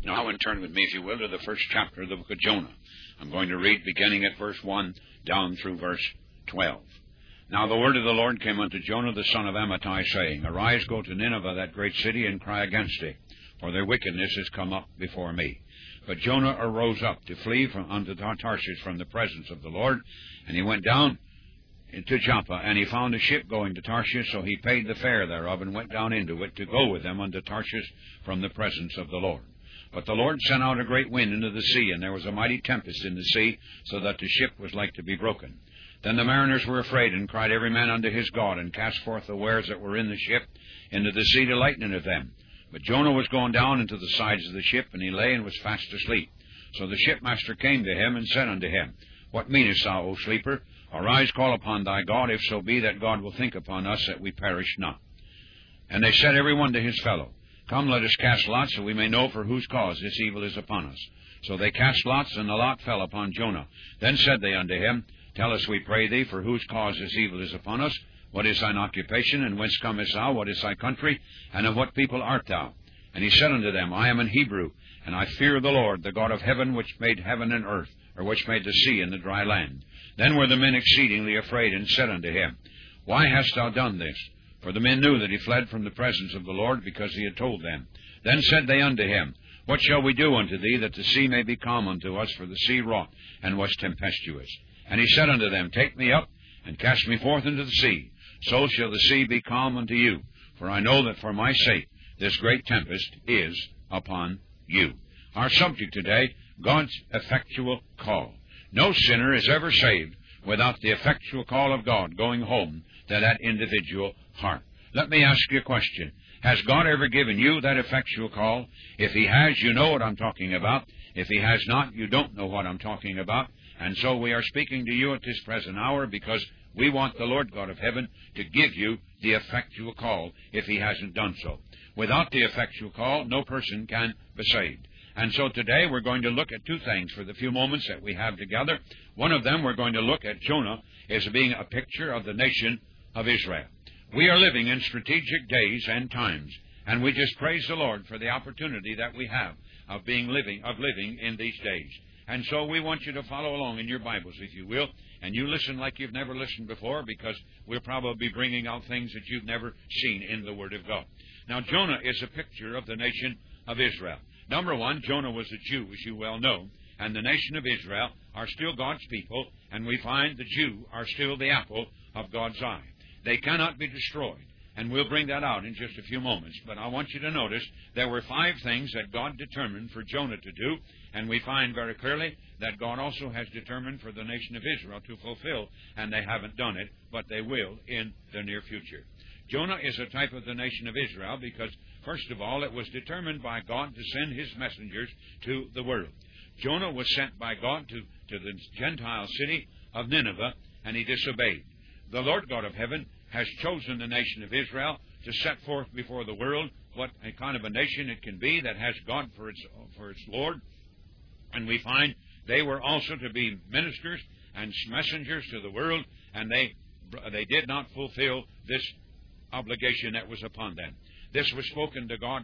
Now, and turn with me, if you will, to the first chapter of the book of Jonah. I'm going to read beginning at verse 1 down through verse 12. Now the word of the Lord came unto Jonah the son of Amittai, saying, Arise, go to Nineveh, that great city, and cry against it, for their wickedness is come up before me. But Jonah arose up to flee unto Tarshish from the presence of the Lord, and he went down into Joppa, and he found a ship going to Tarshish, so he paid the fare thereof, and went down into it to go with them unto Tarshish from the presence of the Lord. But the Lord sent out a great wind into the sea, and there was a mighty tempest in the sea, so that the ship was like to be broken. Then the mariners were afraid, and cried every man unto his God, and cast forth the wares that were in the ship into the sea to lighten of them. But Jonah was gone down into the sides of the ship, and he lay and was fast asleep. So the shipmaster came to him, and said unto him, What meanest thou, O sleeper? Arise, call upon thy God, if so be that God will think upon us, that we perish not. And they said every one to his fellow, Come, let us cast lots, so we may know for whose cause this evil is upon us. So they cast lots, and the lot fell upon Jonah. Then said they unto him, Tell us, we pray thee, for whose cause this evil is upon us. What is thine occupation, and whence comest thou? What is thy country, and of what people art thou? And he said unto them, I am an Hebrew, and I fear the Lord, the God of heaven, which made heaven and earth, or which made the sea and the dry land. Then were the men exceedingly afraid, and said unto him, Why hast thou done this? For the men knew that he fled from the presence of the Lord, because he had told them. Then said they unto him, What shall we do unto thee, that the sea may be calm unto us? For the sea wrought, and was tempestuous. And he said unto them, Take me up, and cast me forth into the sea. So shall the sea be calm unto you. For I know that for my sake this great tempest is upon you. Our subject today, God's effectual call. No sinner is ever saved without the effectual call of God going home to that individual heart. Let me ask you a question. Has God ever given you that effectual call? If he has, you know what I'm talking about. If he has not, you don't know what I'm talking about. And so we are speaking to you at this present hour because we want the Lord God of heaven to give you the effectual call if he hasn't done so. Without the effectual call, no person can be saved. And so today we're going to look at two things for the few moments that we have together. One of them, we're going to look at Jonah as being a picture of the nation of Israel. We are living in strategic days and times, and we just praise the Lord for the opportunity that we have of living in these days. And so we want you to follow along in your Bibles, if you will, and you listen like you've never listened before, because we'll probably be bringing out things that you've never seen in the Word of God. Now, Jonah is a picture of the nation of Israel. Number one, Jonah was a Jew, as you well know, and the nation of Israel are still God's people, and we find the Jew are still the apple of God's eye. They cannot be destroyed, and we'll bring that out in just a few moments. But I want you to notice there were 5 things that God determined for Jonah to do, and we find very clearly that God also has determined for the nation of Israel to fulfill, and they haven't done it, but they will in the near future. Jonah is a type of the nation of Israel because, first of all, it was determined by God to send his messengers to the world. Jonah was sent by God to the Gentile city of Nineveh, and he disobeyed. The Lord God of heaven has chosen the nation of Israel to set forth before the world what a kind of a nation it can be that has God for its Lord. And we find they were also to be ministers and messengers to the world, and they did not fulfill this obligation that was upon them. This was spoken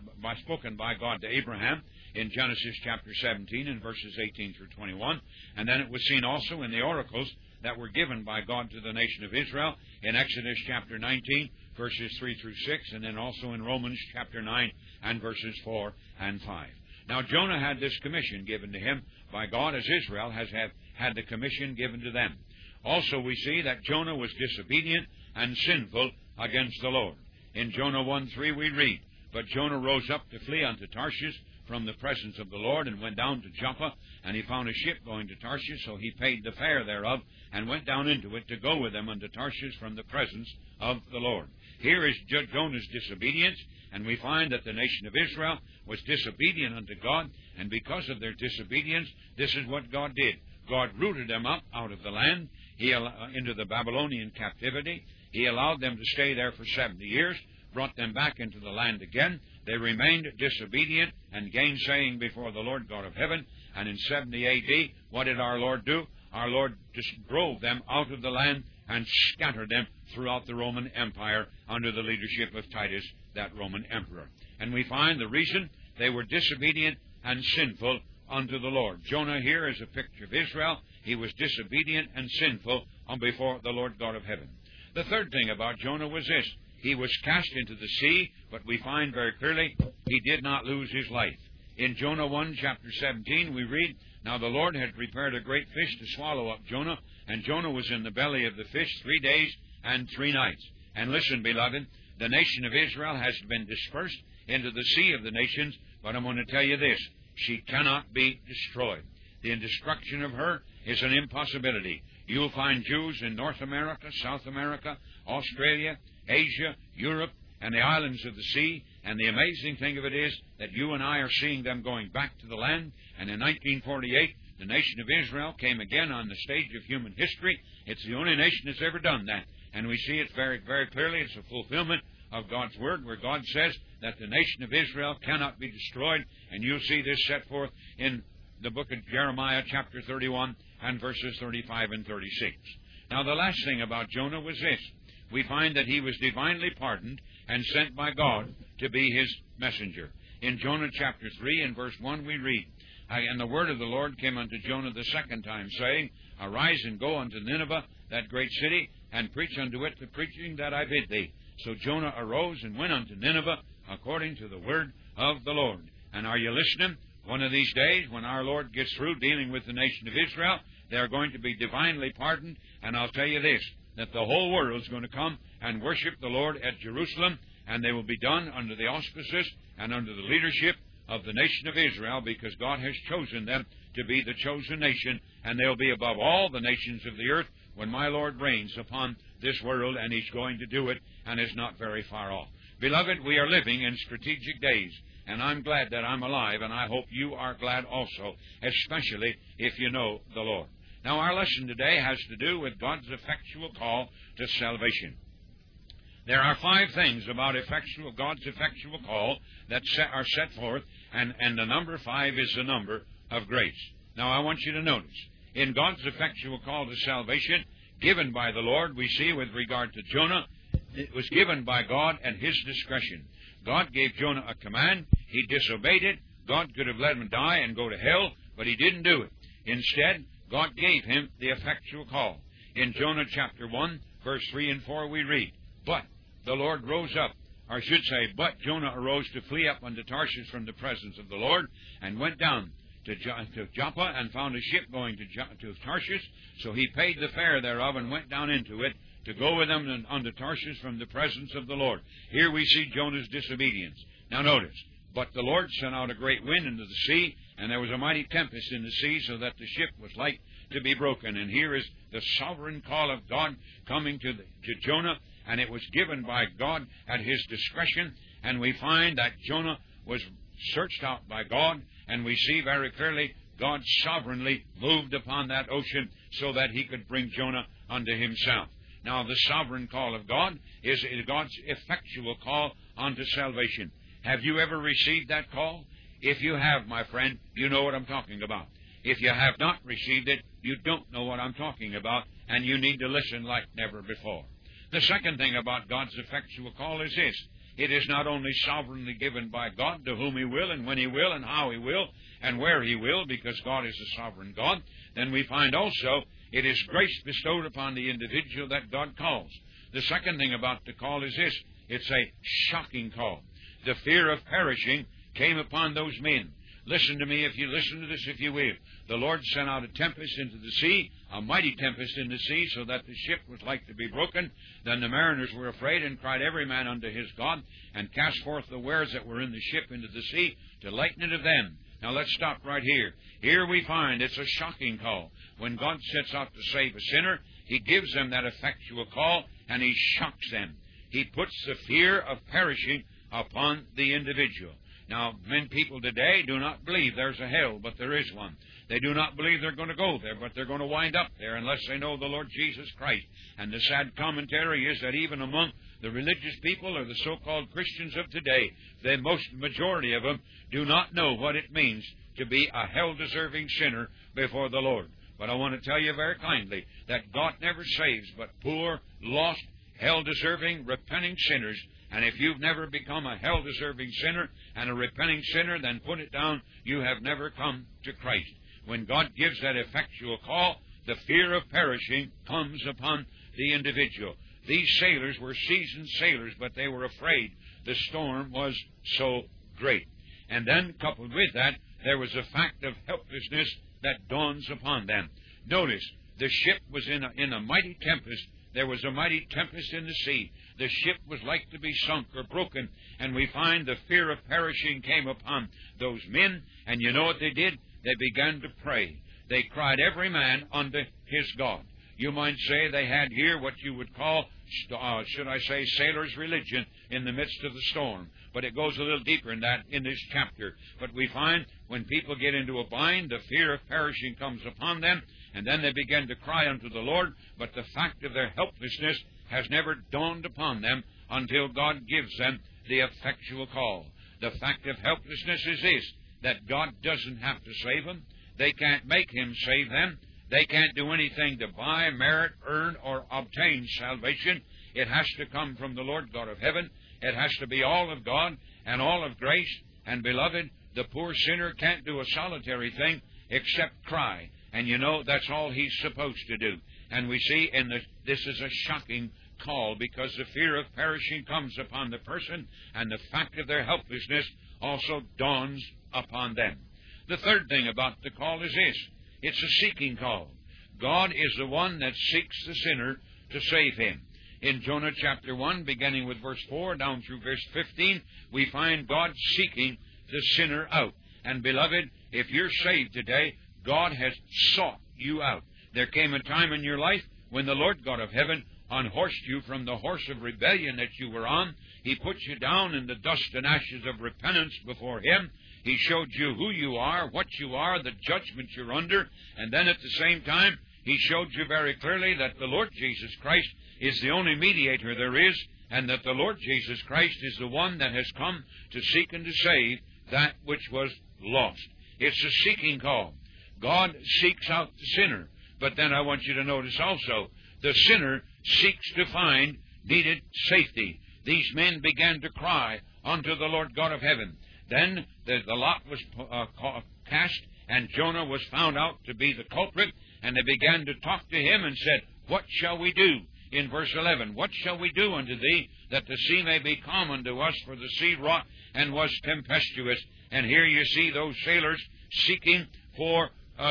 by God to Abraham in Genesis chapter 17 and verses 18 through 21, and then it was seen also in the oracles that were given by God to the nation of Israel in Exodus chapter 19, verses 3 through 6, and then also in Romans chapter 9 and verses 4 and 5. Now, Jonah had this commission given to him by God, as Israel has had the commission given to them. Also, we see that Jonah was disobedient and sinful against the Lord. In Jonah 1:3 we read, But Jonah rose up to flee unto Tarshish from the presence of the Lord, and went down to Joppa, and he found a ship going to Tarshish, so he paid the fare thereof, and went down into it to go with them unto Tarshish from the presence of the Lord. Here is Jonah's disobedience, and we find that the nation of Israel was disobedient unto God, and because of their disobedience, this is what God did. God rooted them up out of the land into the Babylonian captivity. He allowed them to stay there for 70 years, brought them back into the land again. They remained disobedient and gainsaying before the Lord God of heaven. And in 70 A.D., what did our Lord do? Our Lord just drove them out of the land and scattered them throughout the Roman Empire under the leadership of Titus, that Roman emperor. And we find the reason they were disobedient and sinful unto the Lord. Jonah here is a picture of Israel. He was disobedient and sinful before the Lord God of heaven. The third thing about Jonah was this. He was cast into the sea, but we find very clearly he did not lose his life. In Jonah 1, chapter 17, we read, Now the Lord had prepared a great fish to swallow up Jonah, and Jonah was in the belly of the fish 3 days and 3 nights. And listen, beloved, the nation of Israel has been dispersed into the sea of the nations, but I'm going to tell you this, she cannot be destroyed. The destruction of her is an impossibility. You'll find Jews in North America, South America, Australia, Asia, Europe, and the islands of the sea, and the amazing thing of it is that you and I are seeing them going back to the land, and in 1948, the nation of Israel came again on the stage of human history. It's the only nation that's ever done that, and we see it very, very clearly. It's a fulfillment of God's Word, where God says that the nation of Israel cannot be destroyed, and you'll see this set forth in the book of Jeremiah, chapter 31, and verses 35 and 36. Now, the last thing about Jonah was this. We find that he was divinely pardoned and sent by God to be his messenger. In Jonah chapter 3 and verse 1 we read, And the word of the Lord came unto Jonah the second time, saying, Arise and go unto Nineveh, that great city, and preach unto it the preaching that I bid thee. So Jonah arose and went unto Nineveh according to the word of the Lord. And are you listening? One of these days, when our Lord gets through dealing with the nation of Israel, they are going to be divinely pardoned. And I'll tell you this, that the whole world is going to come and worship the Lord at Jerusalem, and they will be done under the auspices and under the leadership of the nation of Israel, because God has chosen them to be the chosen nation, and they'll be above all the nations of the earth when my Lord reigns upon this world, and He's going to do it, and is not very far off. Beloved, we are living in strategic days, and I'm glad that I'm alive, and I hope you are glad also, especially if you know the Lord. Now, our lesson today has to do with God's effectual call to salvation. There are 5 things about God's effectual call that are set forth, and the number 5 is the number of grace. Now, I want you to notice, in God's effectual call to salvation, given by the Lord, we see with regard to Jonah, it was given by God at His discretion. God gave Jonah a command. He disobeyed it. God could have let him die and go to hell, but He didn't do it. Instead, God gave him the effectual call. In Jonah chapter 1, verse 3 and 4, we read, But the Lord rose up, or I should say, but Jonah arose to flee up unto Tarshish from the presence of the Lord, and went down to Joppa, and found a ship going to Tarshish. So he paid the fare thereof, and went down into it, to go with them unto Tarshish from the presence of the Lord. Here we see Jonah's disobedience. Now notice, but the Lord sent out a great wind into the sea, and there was a mighty tempest in the sea, so that the ship was like to be broken. And here is the sovereign call of God coming to Jonah, and it was given by God at His discretion. And we find that Jonah was searched out by God, and we see very clearly God sovereignly moved upon that ocean so that He could bring Jonah unto Himself. Now, the sovereign call of God is God's effectual call unto salvation. Have you ever received that call? If you have, my friend, you know what I'm talking about. If you have not received it, you don't know what I'm talking about, and you need to listen like never before. The second thing about God's effectual call is this. It is not only sovereignly given by God to whom He will, and when He will, and how He will, and where He will, because God is a sovereign God. Then we find also it is grace bestowed upon the individual that God calls. The second thing about the call is this. It's a shocking call. The fear of perishing came upon those men. Listen to me, if you listen to this, if you will. The Lord sent out a tempest into the sea, a mighty tempest in the sea, so that the ship was like to be broken. Then the mariners were afraid, and cried every man unto his God, and cast forth the wares that were in the ship into the sea, to lighten it of them. Now let's stop right here. Here we find it's a shocking call. When God sets out to save a sinner, He gives them that effectual call, and He shocks them. He puts the fear of perishing upon the individual. Now, many people today do not believe there's a hell, but there is one. They do not believe they're going to go there, but they're going to wind up there unless they know the Lord Jesus Christ. And the sad commentary is that even among the religious people or the so-called Christians of today, the most majority of them do not know what it means to be a hell-deserving sinner before the Lord. But I want to tell you very kindly that God never saves but poor, lost, hell-deserving, repenting sinners, And if you've never become a hell-deserving sinner and a repenting sinner, then put it down, you have never come to Christ. When God gives that effectual call, the fear of perishing comes upon the individual. These sailors were seasoned sailors, but they were afraid. The storm was so great. And then, coupled with that, there was a fact of helplessness that dawns upon them. Notice, the ship was in a mighty tempest. There was a mighty tempest in the sea. The ship was like to be sunk or broken, and we find the fear of perishing came upon those men, and you know what they did? They began to pray. They cried every man unto his God. You might say they had here what you would call, should I say, sailor's religion in the midst of the storm. But it goes a little deeper in that in this chapter. But we find when people get into a bind, the fear of perishing comes upon them, and then they begin to cry unto the Lord. But the fact of their helplessness has never dawned upon them until God gives them the effectual call. The fact of helplessness is this, that God doesn't have to save them. They can't make Him save them. They can't do anything to buy, merit, earn, or obtain salvation. It has to come from the Lord God of heaven. It has to be all of God and all of grace. And, beloved, the poor sinner can't do a solitary thing except cry. And you know, that's all he's supposed to do. And we see this is a shocking call, because the fear of perishing comes upon the person, and the fact of their helplessness also dawns upon them. The third thing about the call is this. It's a seeking call. God is the one that seeks the sinner to save him. In Jonah chapter 1, beginning with verse 4 down through verse 15, we find God seeking the sinner out. And, beloved, if you're saved today, God has sought you out. There came a time in your life when the Lord God of heaven unhorsed you from the horse of rebellion that you were on. He put you down in the dust and ashes of repentance before Him. He showed you who you are, what you are, the judgment you're under, and then at the same time, He showed you very clearly that the Lord Jesus Christ is the only mediator there is, and that the Lord Jesus Christ is the one that has come to seek and to save that which was lost. It's a seeking call. God seeks out the sinner, but then I want you to notice also, the sinner seeks to find needed safety. These men began to cry unto the Lord God of heaven. Then the lot was cast, and Jonah was found out to be the culprit, and they began to talk to him and said, "What shall we do?" In verse 11, "What shall we do unto thee, that the sea may be calm unto us? For the sea wrought and was tempestuous." And here you see those sailors seeking for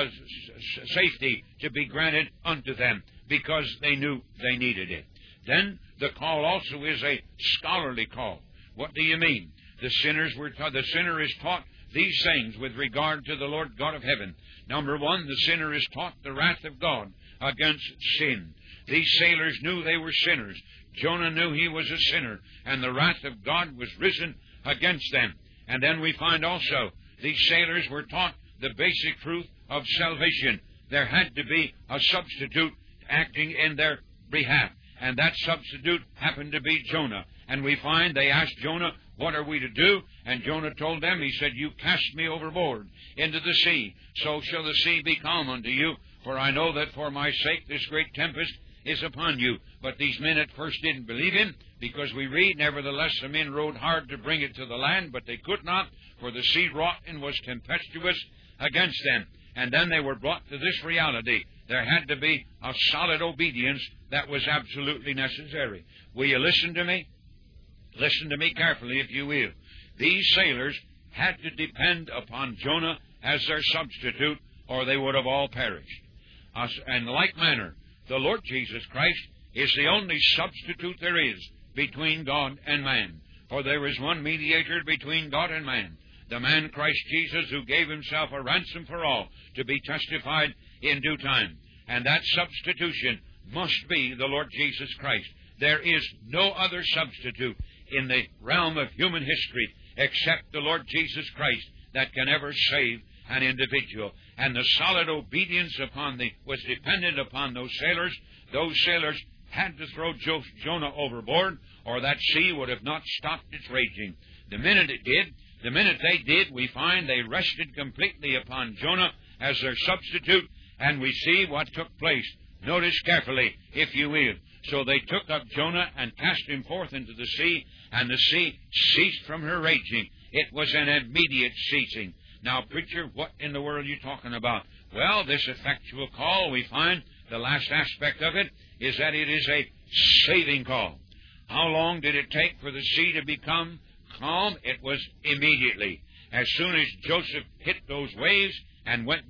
safety to be granted unto them, because they knew they needed it. Then the call also is a scholarly call. What do you mean? The sinner is taught these things with regard to the Lord God of heaven. Number one, the sinner is taught the wrath of God against sin. These sailors knew they were sinners. Jonah knew he was a sinner, and the wrath of God was risen against them. And then we find also these sailors were taught the basic truth of salvation. There had to be a substitute acting in their behalf, and that substitute happened to be Jonah. And we find they asked Jonah, "What are we to do?" And Jonah told them, he said, "You cast me overboard into the sea, so shall the sea be calm unto you, for I know that for my sake this great tempest is upon you." But these men at first didn't believe him, because we read, "Nevertheless the men rowed hard to bring it to the land, but they could not, for the sea wrought and was tempestuous against them." And then they were brought to this reality. There had to be a solid obedience that was absolutely necessary. Will you listen to me? Listen to me carefully, if you will. These sailors had to depend upon Jonah as their substitute, or they would have all perished. In like manner, the Lord Jesus Christ is the only substitute there is between God and man. For there is one mediator between God and man, the man Christ Jesus, who gave Himself a ransom for all, to be testified in due time. And that substitution must be the Lord Jesus Christ. There is no other substitute in the realm of human history except the Lord Jesus Christ that can ever save an individual. And the solid obedience was dependent upon those sailors. Those sailors had to throw Jonah overboard, or that sea would have not stopped its raging. The minute they did, we find they rested completely upon Jonah as their substitute, and we see what took place. Notice carefully, if you will. "So they took up Jonah and cast him forth into the sea, and the sea ceased from her raging. It was an immediate ceasing. Now, preacher, what in the world are you talking about? Well, this effectual call, we find the last aspect of it is that it is a saving call. How long did it take for the sea to become calm? It was immediately. As soon as Joseph hit those waves and went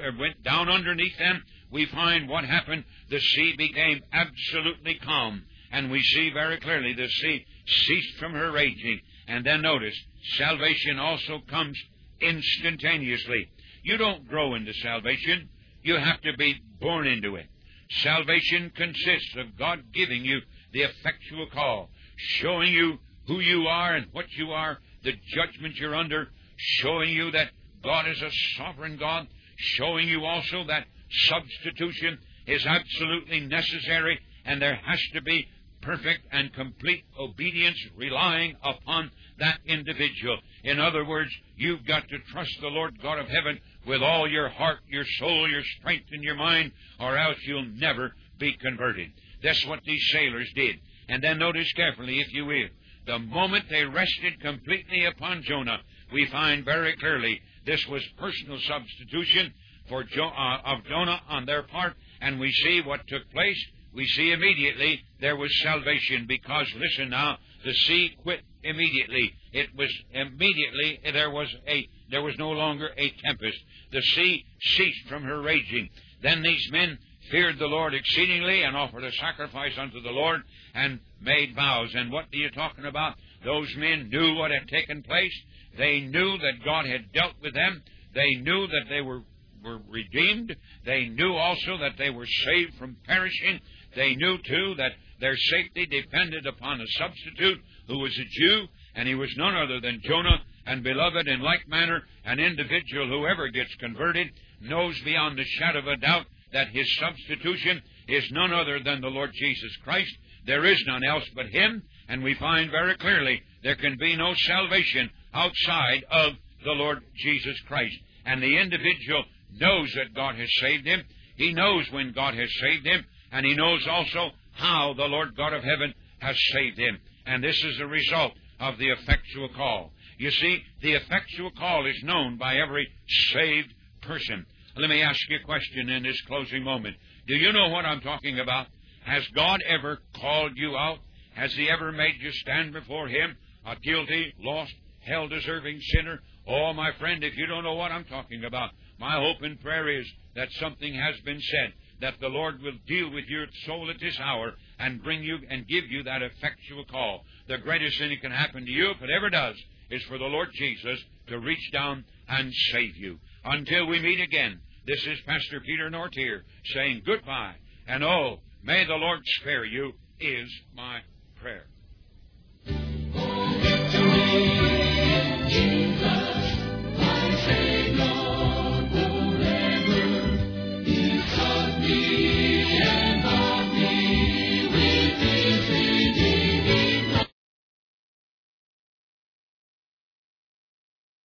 down underneath them, we find what happened. The sea became absolutely calm. And we see very clearly the sea ceased from her raging. And then notice, salvation also comes instantaneously. You don't grow into salvation. You have to be born into it. Salvation consists of God giving you the effectual call, showing you who you are and what you are, the judgment you're under, showing you that God is a sovereign God, showing you also that substitution is absolutely necessary, and there has to be perfect and complete obedience relying upon that individual. In other words, you've got to trust the Lord God of heaven with all your heart, your soul, your strength, and your mind, or else you'll never be converted. That's what these sailors did. And then notice carefully, if you will, the moment they rested completely upon Jonah, we find very clearly this was personal substitution of Jonah on their part, and we see what took place. We see immediately there was salvation, because, listen now, the sea quit immediately. It was immediately, there was no longer a tempest. The sea ceased from her raging. Then these men feared the Lord exceedingly and offered a sacrifice unto the Lord and made vows. And what are you talking about? Those men knew what had taken place. They knew that God had dealt with them. They knew that they were redeemed. They knew also that they were saved from perishing. They knew, too, that their safety depended upon a substitute who was a Jew, and he was none other than Jonah. And, beloved, in like manner, an individual, whoever gets converted, knows beyond a shadow of a doubt that his substitution is none other than the Lord Jesus Christ. There is none else but Him, and we find very clearly there can be no salvation outside of the Lord Jesus Christ. And the individual knows that God has saved him. He knows when God has saved him, and he knows also how the Lord God of heaven has saved him. And this is a result of the effectual call. You see, the effectual call is known by every saved person. Let me ask you a question in this closing moment. Do you know what I'm talking about? Has God ever called you out? Has He ever made you stand before Him, a guilty, lost, hell-deserving sinner? Oh, my friend, if you don't know what I'm talking about, my hope and prayer is that something has been said, that the Lord will deal with your soul at this hour and bring you and give you that effectual call. The greatest thing that can happen to you, if it ever does, is for the Lord Jesus to reach down and save you. Until we meet again, this is Pastor Peter Nortier saying goodbye, and oh, may the Lord spare you, is my prayer.